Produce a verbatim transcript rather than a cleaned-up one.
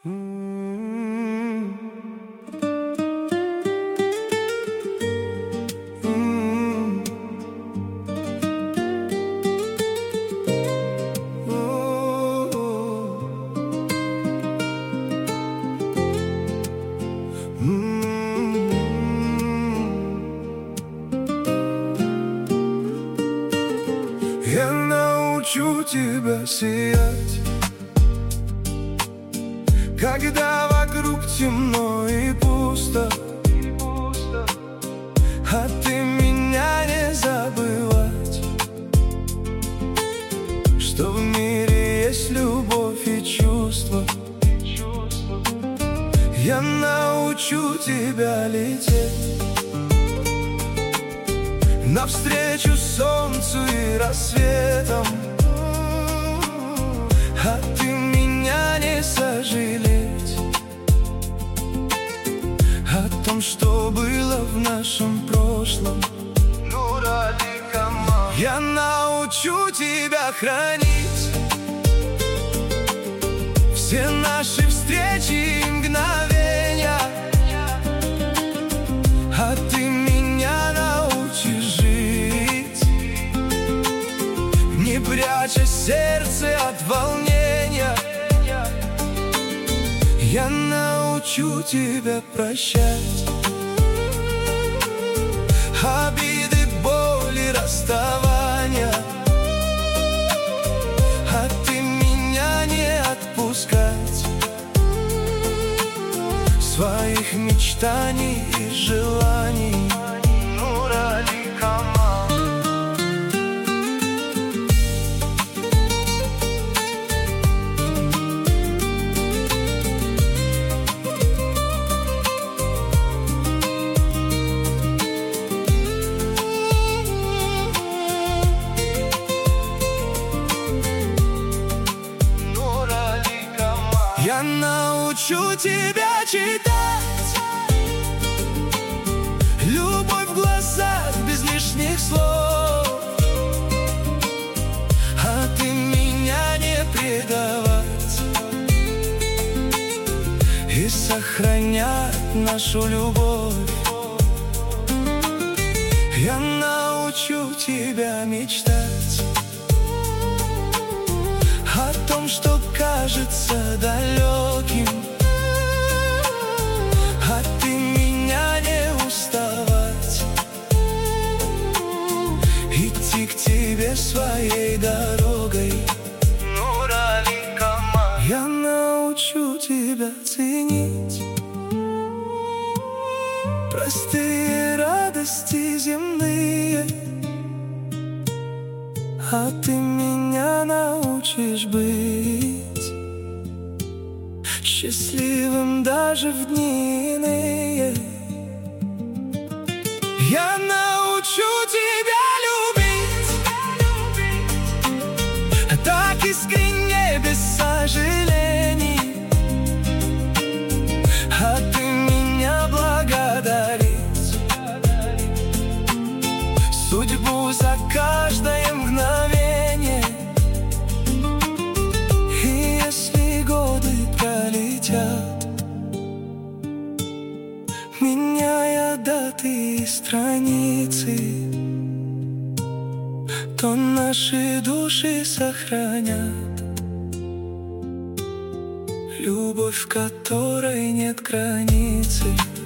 Я научу тебя сиять, когда вокруг темно и пусто, а ты меня не забывать, что в мире есть любовь и чувства. Я научу тебя лететь навстречу солнцу и рассветам, а ты меня не сожалеть о том, что было в нашем прошлом. Я научу тебя хранить все наши встречи и мгновения, а ты меня научишь жить, не пряча сердце от волнения. Я научу тебя прощать обиды, боли, расставания, а ты меня не отпускать своих мечтаний и желаний. Я научу тебя читать любовь в глазах без лишних слов, а ты меня не предавать и сохранять нашу любовь. Я научу тебя мечтать о том, что кажется далеким, а ты меня не уставать, идти к тебе своей дорогой. Я научу тебя ценить простые радости земные, а ты меня научишь быть счастливым даже в дни иные. Я научу тебя любить так искренне, без сожалений, а ты меня благодарить судьбу за каждое мгновение. И если годы пролетят, меняя даты и страницы, то наши души сохранят любовь, в которой нет границы.